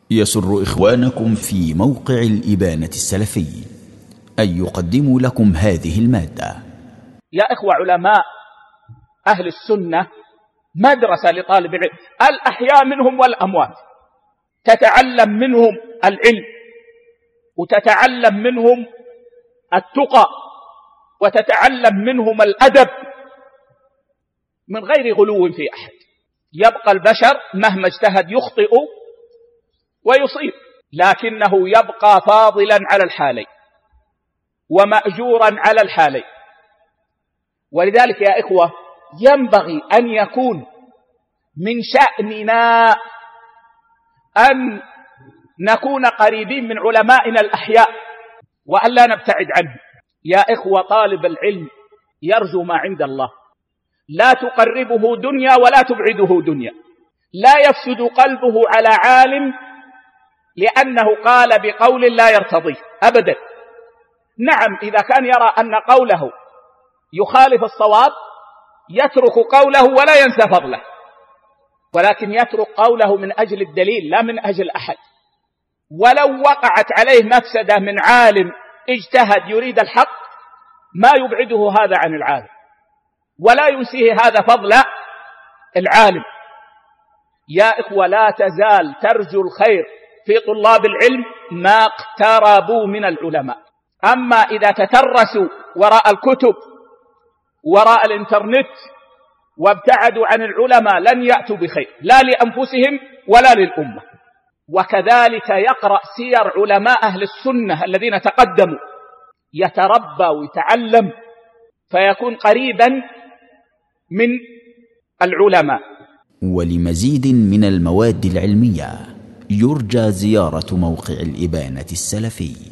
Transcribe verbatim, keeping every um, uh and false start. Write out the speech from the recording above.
يسر إخوانكم في موقع الإبانة السلفي أن يقدموا لكم هذه المادة. يا إخوة، علماء أهل السنة مدرسة لطالب العلم، الأحياء منهم والأموات، تتعلم منهم العلم وتتعلم منهم التقى وتتعلم منهم الأدب من غير غلو في أحد. يبقى البشر مهما اجتهد يخطئ ويصيب، لكنه يبقى فاضلا على الحالين ومأجورا على الحالين. ولذلك يا إخوة ينبغي أن يكون من شأننا أن نكون قريبين من علمائنا الأحياء وأن لا نبتعد عنه. يا إخوة، طالب العلم يرجو ما عند الله، لا تقربه دنيا ولا تبعده دنيا، لا يفسد قلبه على عالم لأنه قال بقول لا يرتضيه أبدا. نعم، إذا كان يرى أن قوله يخالف الصواب يترك قوله ولا ينسى فضله، ولكن يترك قوله من أجل الدليل لا من أجل أحد. ولو وقعت عليه مفسدة من عالم اجتهد يريد الحق ما يبعده هذا عن العالم ولا ينسيه هذا فضل العالم. يا إخوة، لا تزال ترجو الخير في طلاب العلم ما اقتربوا من العلماء. أما إذا تترسوا وراء الكتب وراء الإنترنت وابتعدوا عن العلماء لن يأتوا بخير لا لأنفسهم ولا للأمة. وكذلك يقرأ سير علماء أهل السنة الذين تقدموا، يتربى ويتعلم فيكون قريبا من العلماء. ولمزيد من المواد العلمية يرجى زيارة موقع الإبانة السلفي.